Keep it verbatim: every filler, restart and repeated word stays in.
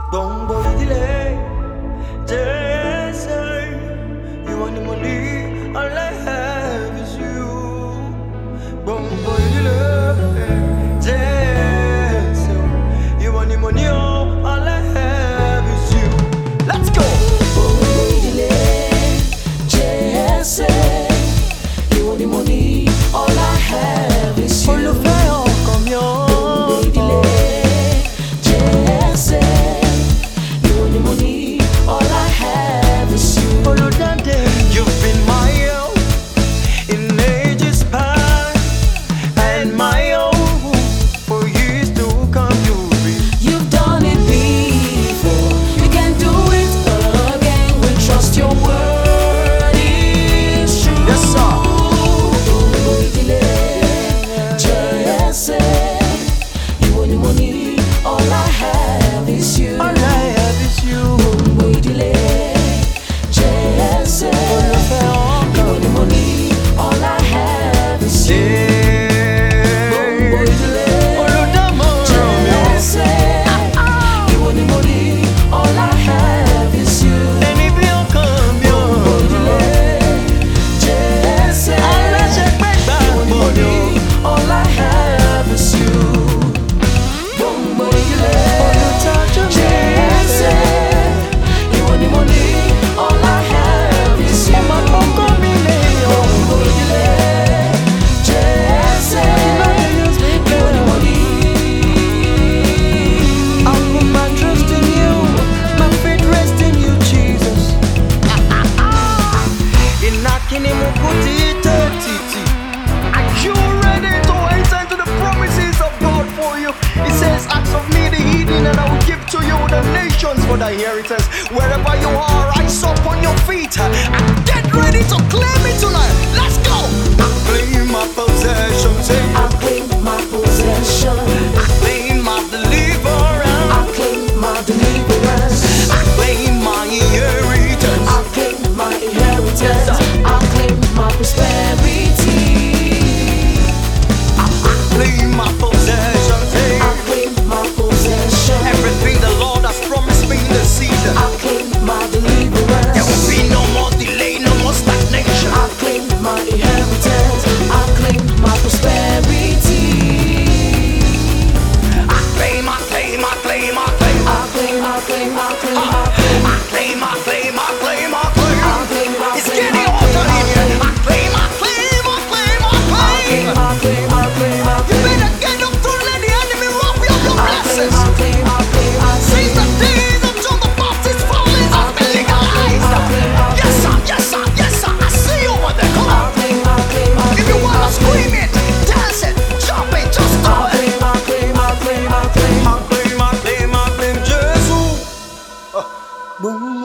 Bongo delay, desert. You want the money, all I have is you. Bongo delay, desert. You want the money, all I have is you. Let's go. Bongo delay, desert. You want the money, all I have is you. On le fait en camion. Bongo delay, desert. You've been my help in ages past, and my hope for years to come to be. You've done it before, you can do it again. We trust your word is true. Yes, sir. Don't delay, just say you want the money. All I have is you. All I have is you. Don't delay. Are you ready to enter into the promises of God for you? It says, ask of me the heathen, and I will give to you the nations for the inheritance. Wherever you are, rise up on your feet and get ready to claim it tonight. Let's go. I claim my possession. I claim my possession. I claim my deliverance. I claim my deliverance. I claim my inheritance. I claim my inheritance. I claim my prosperity. I claim my possession. I claim my possession. Everything the Lord has promised me in the season. I claim my deliverance. There will be no more delay, no more stagnation. I claim my inheritance. I claim my prosperity. I claim, I claim, I claim, I claim. I claim, I claim, I claim, I I claim, I claim, I claim, I claim. I claim, I It's claim, getting I hotter claim, in here. I claim, I claim, I claim, I claim. I claim, I claim, I You claim. better get up to let the enemy rob you of your I claim, blessings. I claim, I claim, I Since claim. the days of John the Baptist, falling has been legalized. Yes, sir, yes, sir, yes, sir. I see you over there. Come I on. claim, I claim, I If you claim. wanna scream it, dance it, jump it, just do I it. claim, I claim, I claim, I claim. I claim, I claim, I claim, Jesus. Uh, boom.